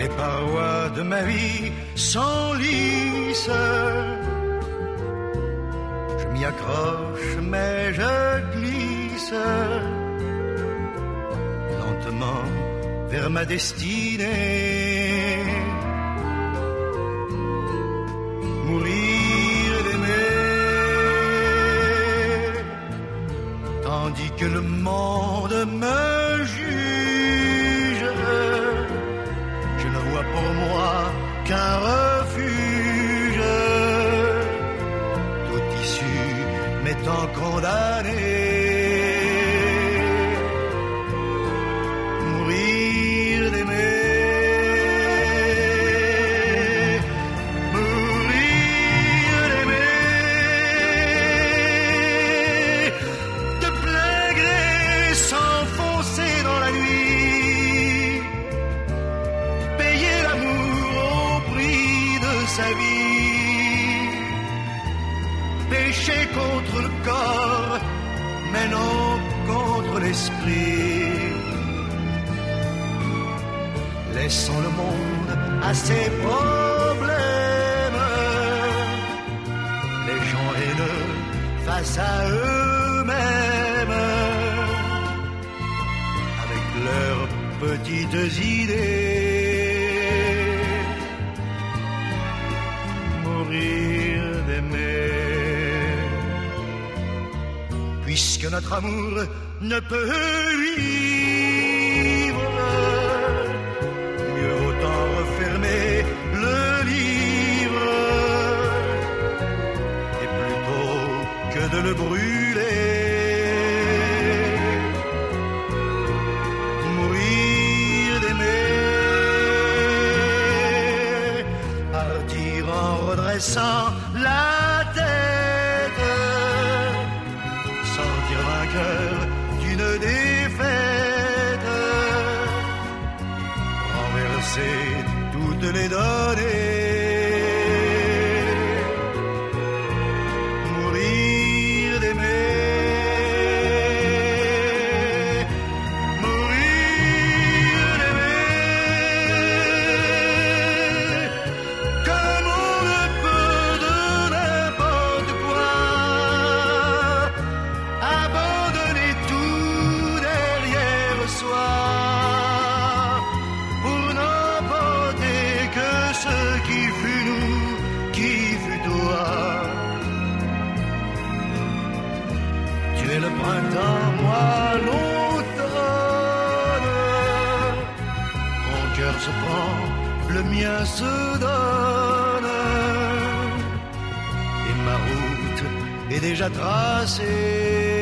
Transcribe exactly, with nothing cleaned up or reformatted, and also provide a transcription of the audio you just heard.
Les parois de ma vie s'enlissent. Je m'y accroche mais je glisse lentement vers ma destinée. Mourir d'aimer, tandis que le monde me juge. Je ne vois pour moi qu'un refuge, tout issu m'étant condamné. Mourir d'aimer, mourir d'aimer, de plein gré s'enfoncer dans la nuit, payer l'amour au prix de sa vie, pécher contre le corps, mais non contre l'esprit. Laissons le monde à ses problèmes, les gens haineux face à eux-mêmes, avec leurs petites idées. Mourir d'aimer, puisque notre amour ne peut vivre, mieux autant refermer le livre, et plutôt que de le brûler, mourir d'aimer, partir en redressant la tête, sortir vainqueur d'une défaite, renverser toutes les données. Mourir d'aimer, mourir d'aimer, comme on ne peut de n'importe quoi, abandonner tout derrière soi, pour n'emporter que ce qui fut nous, qui fut toi. Tu es le printemps, moi l'automne, mon cœur se prend, le mien se donne, et ma route est déjà tracée.